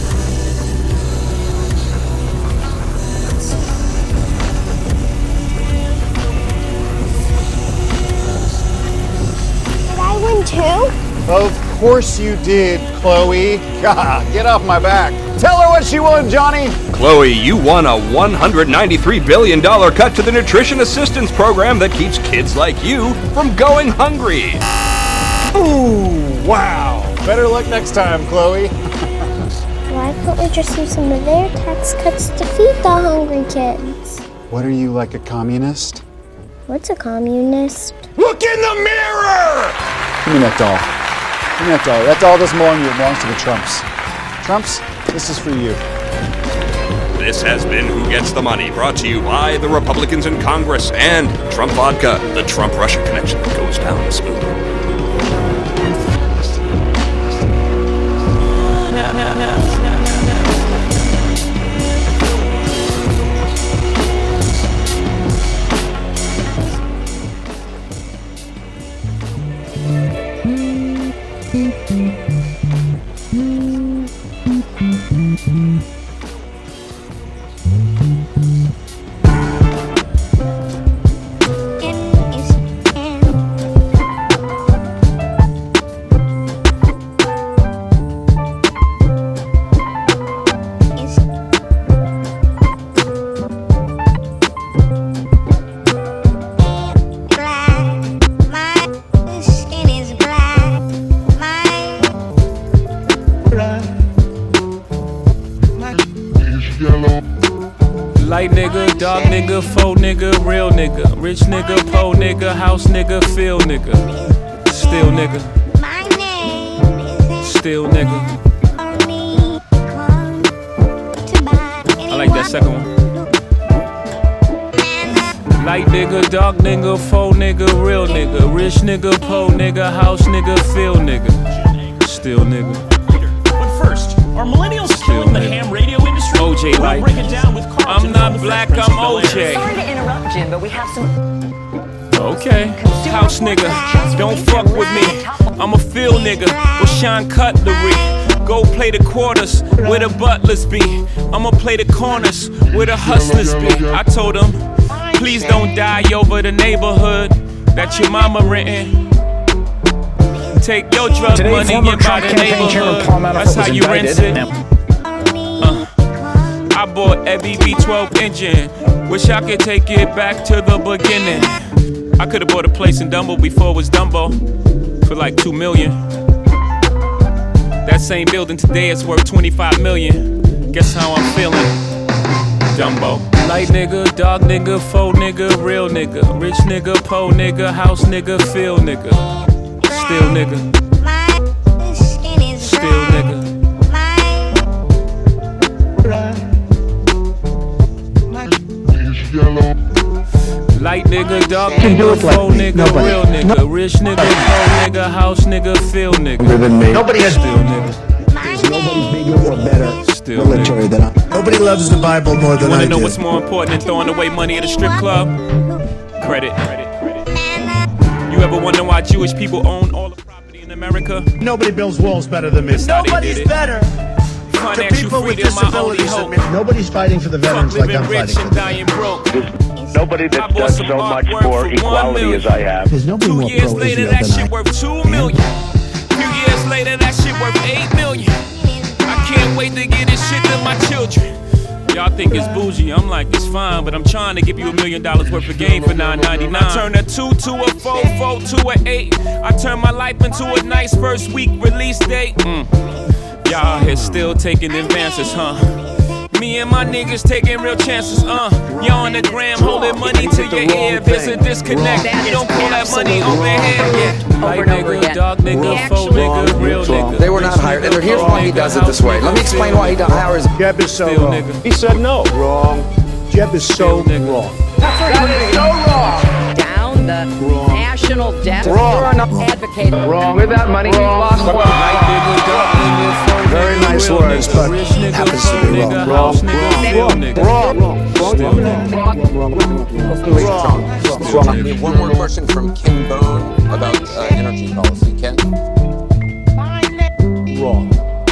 Too? Of course you did, Chloe. God, get off my back. Tell her what she won, Johnny. Chloe, you won a one hundred ninety-three billion dollars cut to the nutrition assistance program that keeps kids like you from going hungry. Ooh, wow. Better luck next time, Chloe. Why can't we just use some of their tax cuts to feed the hungry kids? What are you, like a communist? What's a communist? Look in the mirror! Give me that doll. Give me that doll. That doll doesn't belong to you. It belongs to the Trumps. Trumps, this is for you. This has been Who Gets the Money, brought to you by the Republicans in Congress and Trump Vodka, the Trump-Russia connection that goes down smooth. No, no, no, no, no, no. Light nigga, dog nigga, faux nigga, real nigga, rich nigga, po nigga, house nigga, feel nigga, still nigga, still nigga. I like that second one. Light nigga, dog nigga, faux nigga, real nigga, rich nigga, po nigga, house nigga, feel nigga, still nigga. But first, are millennials Still killing the nigga. ham radio industry? O J We'll like. break it down with Carlton I'm not from the black, Fresh I'm Prince of O J. Bel-Air. Sorry to interrupt, Jim, but we have some. Okay, house nigga, don't fuck with me. I'm a field nigga, go shine cutlery. Go play the quarters where the butlers be. I'ma play the corners where the hustlers be. I told them, please don't die over the neighborhood that your mama renting. Take your drug Today, money former and buy Trump the campaign chairman neighborhood. Paul Manafort That's how was you rinse it. indicted. Uh, I bought every V twelve engine. Wish I could take it back to the beginning. I could've bought a place in Dumbo before it was Dumbo for like two million. That same building today is worth twenty-five million. Guess how I'm feeling? Dumbo. Light nigga, dog nigga, faux nigga, real nigga, rich nigga, po nigga, house nigga, feel nigga, still nigga, still nigga. Light nigga, dog Can do nigga, it like faux me. nigga, Nobody. real nigga, rich nigga, po nigga, house nigga, feel nigga. Bigger than me. Nobody has still nigga. There's nobody bigger or better Still military than I. Nobody loves the Bible more You than wanna I know do. what's more important than throwing away money at a strip club? Credit. You ever wonder why Jewish people own all the property in America? Nobody builds walls better than me. That's how they did it. better. financial people with freedom, my only disabilities. hope. Nobody's fighting for the veterans like I'm Living rich fighting and for them. dying broke. There's nobody that's done so much for equality as I have. There's nobody Two more years later, pro-Israel that than I shit worth two million. Few years later, that shit worth eight million. I can't wait to get this shit to my children. Y'all think it's bougie, I'm like, it's fine, but I'm trying to give you a million dollars worth of game for nine ninety-nine. I turn a two to a four, four to a eight. I turn my life into a nice first week release date. Mm. Y'all here still taking advances, huh? Me and my niggas taking real chances, uh. Y'all on the gram holding money to your ear. There's a disconnect. You don't pull that money overhead. Yeah. Light nigga, dog nigga, faux nigga, real nigga. They were not hired, and here's why he does it this way. Let me explain why he does hires. Jeb is so wrong. He said no. Wrong. Jeb is so wrong. That is so wrong. Down the national debt. Wrong. You're not advocating. Wrong. With that money, he lost the Very nice words, but happens to be wrong. Wrong. Wrong. Wrong. Wrong. We have one more question from Kim Bone about uh, energy policy. Ken? Wrong.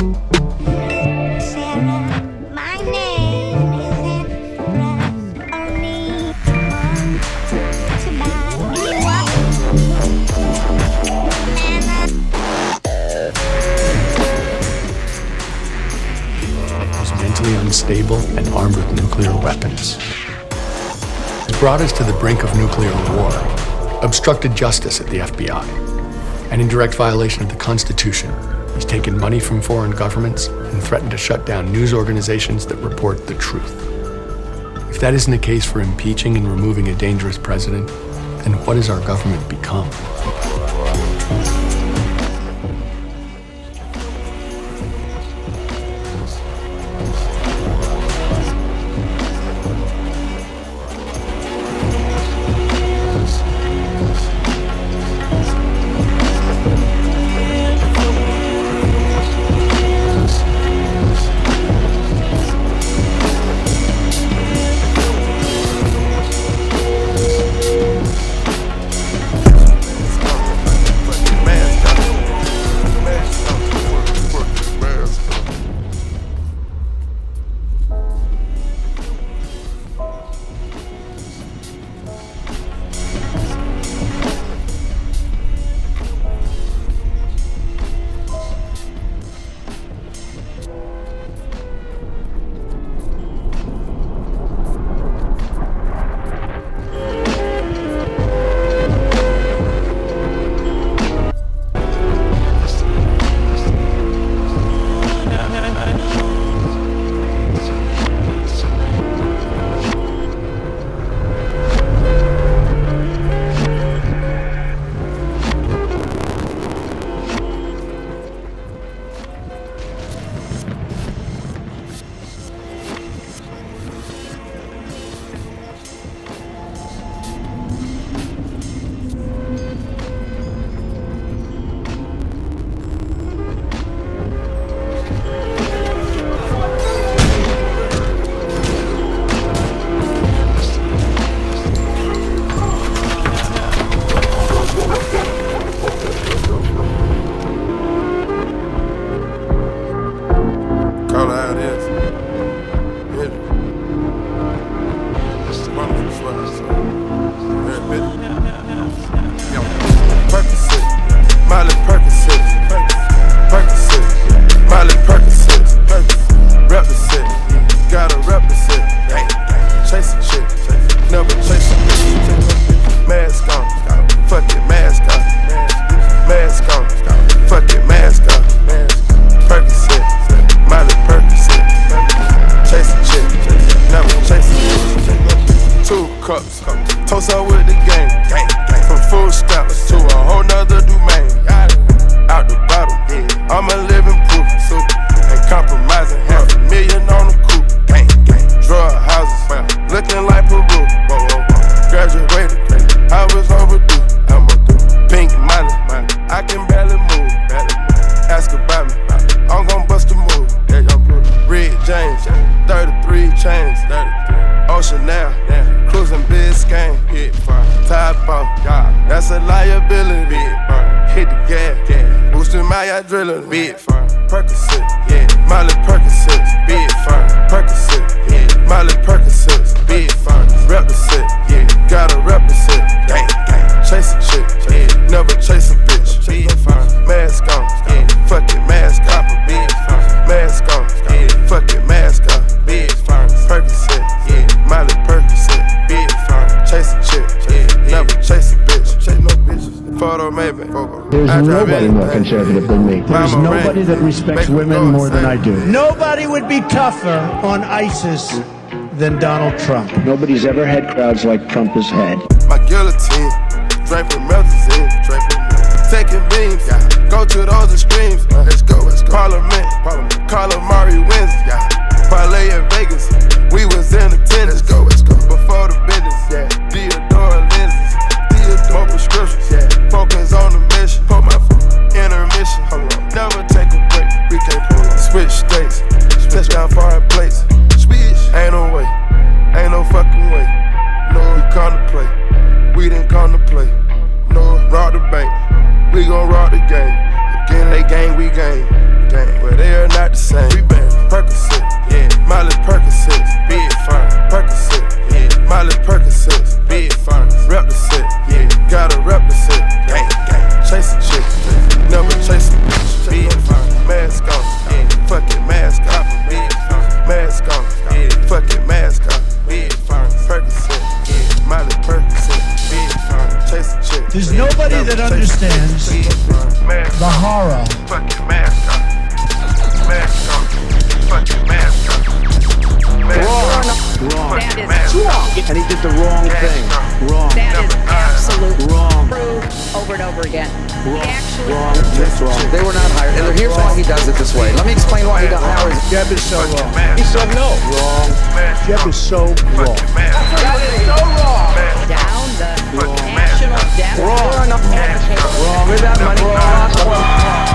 Mentally unstable and armed with nuclear weapons. He's brought us to the brink of nuclear war, obstructed justice at the F B I, and in direct violation of the Constitution, he's taken money from foreign governments and threatened to shut down news organizations that report the truth. If that isn't a case for impeaching and removing a dangerous president, then what has our government become? Hit the gas, boosting my adrenaline. Big firm, Percocet, yeah. Miley Percocets, big fine. Percocet, yeah. Miley Percocets, big fine. Rep the set, yeah. Gotta rep the set, gang, gang. Chase a chick, yeah. Never chase a bitch, big fine. Mask on, yeah. Fuck it, mask off, big fine. Mask on, yeah. Fuck it, mask off, big fine. Percocet, yeah. Miley Percocet, big fine. Chase a chick, yeah. Never chase a bitch, chase no bitches. Photo maybe. There's nobody more conservative than me. There's nobody that respects women more than I do. Nobody would be tougher on ISIS than Donald Trump. Nobody's ever had crowds like Trump has had. My guillotine, draping melazine, draping taking beams, yeah. Go to those extremes, uh, let's go, let's go. Parliament, Parliament. Calamari wins, yeah. Parlay in Vegas, we was in attendance, let's go, let's go. Before the business, yeah. Theodore lenses, Theodore prescriptions, yeah. Focus on the mission, put my foot, intermission, hold on. Never take a break, we can't pull on. Switch states, touchdown foreign place, switch, ain't no way, ain't no fucking way. No, we come to play, we didn't come to play. No, rob the bank, we gon' rob the game. Again, they gang, we gang, gang. But they are not the same. We bang, Percocet, yeah. Miley Percocets, big fine. Percocet, yeah. Miley Percocets, big fine. Rep the set, yeah. Gotta rep the set, gang, gang. Chase a chick, never chase a bitch, big fine. Mask on, yeah. Fuck it, mask off, big fine. Mask on, yeah. Fuck it, mask off, big fine. Percocet, yeah. Miley Percocet, big fine. Chase a chick. There's nobody that understands the horror. Fucking mask on. Mask on. Fucking mask on. Wrong. Wrong. That is wrong. And he did the wrong thing. Wrong. That is absolute wrong. True over and over again. Wrong. Actually, Wrong. That's wrong. They were not hired. And here's why he does it this way. Let me explain why he does it. Jeb is so wrong. He said no. Wrong. Jeb is so wrong. that is so wrong. Down the national debt. Wrong. Wrong. With that money. Wrong.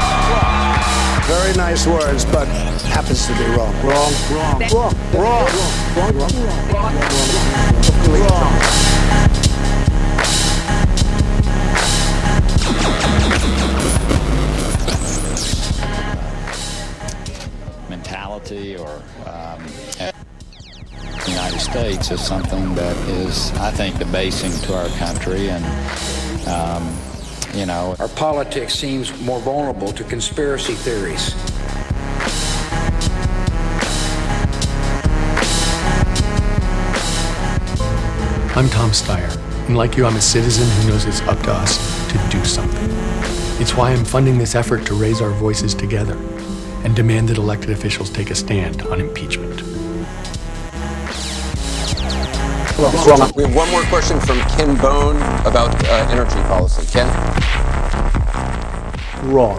Very nice words, but happens to be wrong. Wrong. Wrong. Wrong. Wrong. Wrong. Wrong. Wrong. Wrong. Mentality or um, the United States is something that is, I think, debasing to our country, and um, you know, our politics seems more vulnerable to conspiracy theories. I'm Tom Steyer, and like you, I'm a citizen who knows it's up to us to do something. It's why I'm funding this effort to raise our voices together and demand that elected officials take a stand on impeachment. We have one more question from Ken Bone about uh, energy policy. Ken? Wrong.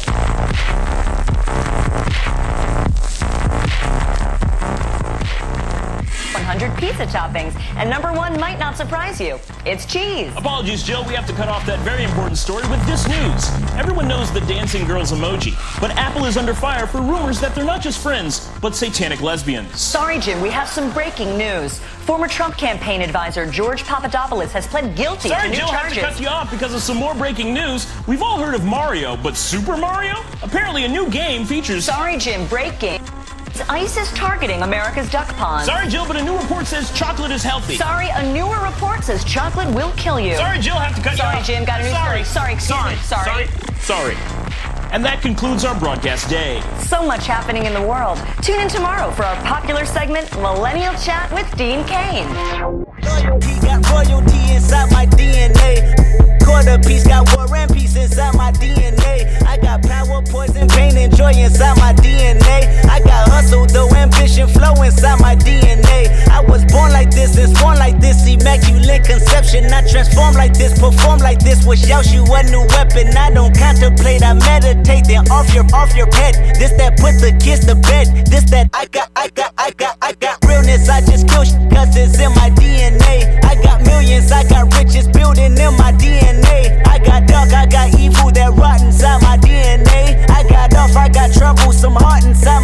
one hundred pizza toppings, and number one might not surprise you. It's cheese. Apologies, Joe. We have to cut off that very important story with this news. Everyone knows the dancing girls emoji, but Apple is under fire for rumors that they're not just friends, but satanic lesbians. Sorry, Jim, we have some breaking news. Former Trump campaign advisor George Papadopoulos has pled guilty Sorry, to new Jill, charges. have to cut you off because of some more breaking news. We've all heard of Mario, but Super Mario? Apparently a new game features... Sorry, Jim, breaking. ISIS targeting America's duck pond. Sorry, Jill, but a new report says chocolate is healthy. Sorry, a newer report says chocolate will kill you. Sorry, Jill, have to cut Sorry, you off. Sorry, Jim, got a new Sorry. story. Sorry, excuse Sorry. me. Sorry. Sorry. Sorry. And that concludes our broadcast day. So much happening in the world. Tune in tomorrow for our popular segment, Millennial Chat with Dean Cain. Loyalty got royalty inside my D N A. Quarter piece got war and peace inside my D N A. I got power, poison, pain, and joy inside my D N A. I got hustle, though, ambition, flow inside my D N A. I was born like this and born like this, immaculate conception. I transform like this, perform like this, wish out you a new weapon. I don't contemplate, I meditate, then off your, off your head. This that put the kids to bed. This that I got, I got, I got, I got realness. I just kill shit cause it's in my D N A. I got millions, I got riches building in my D N A. I got dark, I got evil that rot inside my D N A. I got off, I got trouble, some heart inside my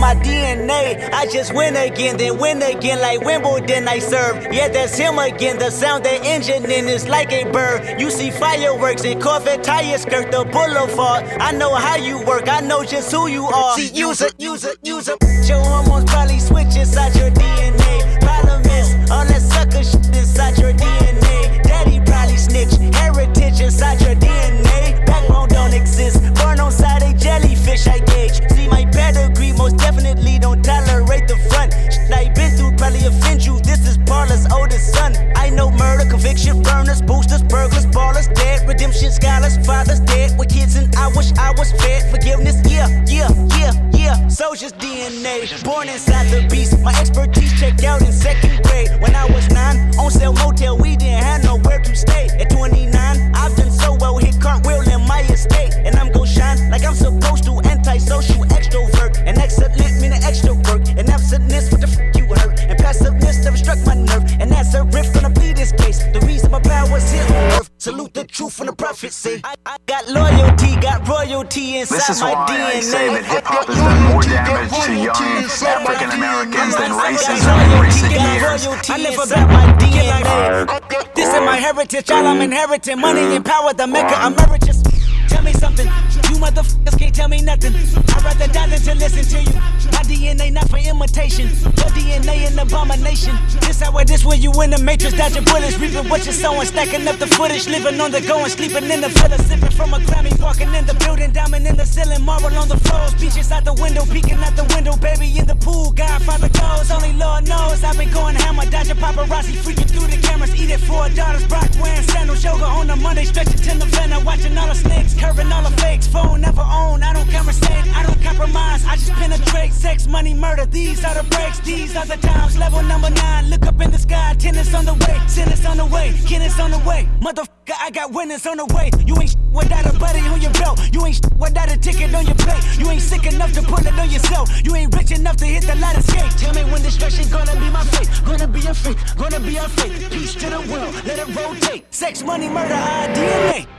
my D N A. I just win again, then win again like Wimbledon I serve. Yeah, that's him again. The sound the engine in is like a bird. You see fireworks and Corvette tires skirt the boulevard. I know how you work, I know just who you are. See, use it, use it, use it. Your hormones probably switch inside your D N A. Problem is, all that sucker shit inside your D N A. Daddy probably snitch, heritage inside your D N A. Backbone don't exist, born on side a jellyfish I gauge. See my pedigree, most definitely don't tolerate the front. Shit I been through probably offend you, this is Paula's oldest son. I know murder, conviction, burners, boosters, burglars, ballers, dead, redemption, scholars, fathers dead. With kids and I wish I was fed. Forgiveness, yeah, yeah, yeah, yeah. Soldier's D N A, born inside the beast. My expertise checked out in second grade. When I was nine, on sale motel, we didn't have nowhere to stay. At twenty-nine, I've done so well, hit cartwheel in my estate. And I'm gon' shine like I'm supposed to. Antisocial extrovert, and excellent meaning extra work. And absentness, what the f you hurt. And passiveness never struck my nerve. And that's a riff gonna be this case. The reason my power's here on earth. Salute the truth from the prophets say. I, I got loyalty, got royalty inside this is my why D N A. I say that hip hop has done more damage to young African Americans than racism in recent years. I live about my D N A. This is my heritage, all I'm inheriting. Money and power, the Mecca emeritus. Tell me something, you motherfuckers can't tell me nothing. I'd rather die than to listen to you. My D N A not for imitation, your D N A an abomination. This how it is when you in the matrix, dodging bullets, reaping what you're sowing, stacking up the footage, living on the go and sleeping in the villa, sipping from a Grammy, walking in the building, diamond in the ceiling, marble on the floors, beaches out the window, peeking out the window, baby in the pool, Godfather goes, only Lord knows I've been going hammer, dodging paparazzi, freaking through the cameras, eating four daughters, Brock wearing sandals, yoga on a Monday, stretching to November, watching all the snakes. Curving all the fakes, phone never own. I don't conversate, I don't compromise. I just penetrate, sex, money, murder. These are the breaks, these are the times. Level number nine, look up in the sky. Tennis on the way, sentence on the way, Kenneth on the way. Motherfucker, I got winners on the way. You ain't sh- without a buddy on your belt. You ain't sh- without a ticket on your plate. You ain't sick enough to put it on yourself. You ain't rich enough to hit the ladder skate. Tell me when destruction gonna be my fate. Gonna be a fate, gonna be a fate. Peace to the world, let it rotate. Sex, money, murder, our D N A.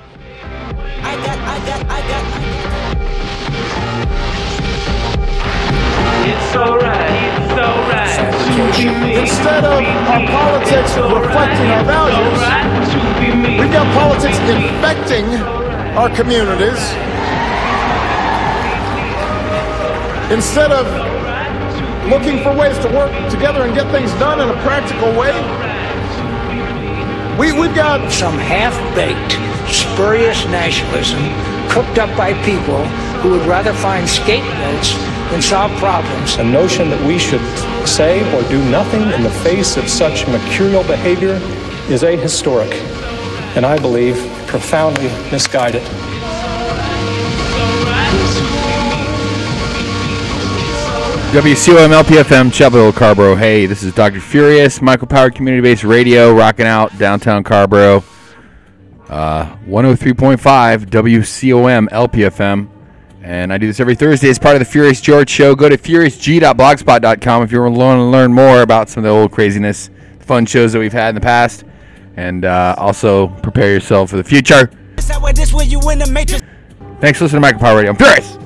I got, I got, I got, I got. It's alright, it's alright. Instead of our politics reflecting our values, we've got politics infecting our communities. Instead of looking for ways to work together and get things done in a practical way, we, we've got some half-baked, spurious nationalism cooked up by people who would rather find scapegoats than solve problems. The notion that we should say or do nothing in the face of such mercurial behavior is ahistoric, and I believe profoundly misguided. W C O M L P F M, Chapel Hill, Carborough. Hey, this is Doctor Furious, micropowered community-based radio, rocking out downtown Carborough. Uh, one oh three point five W C O M L P F M. And I do this every Thursday as part of the Furious George Show. Go to furious g dot blogspot dot com if you want to learn more about some of the old craziness, the fun shows that we've had in the past. And uh, also prepare yourself for the future. Thanks for listening to Micropower Radio. I'm Furious!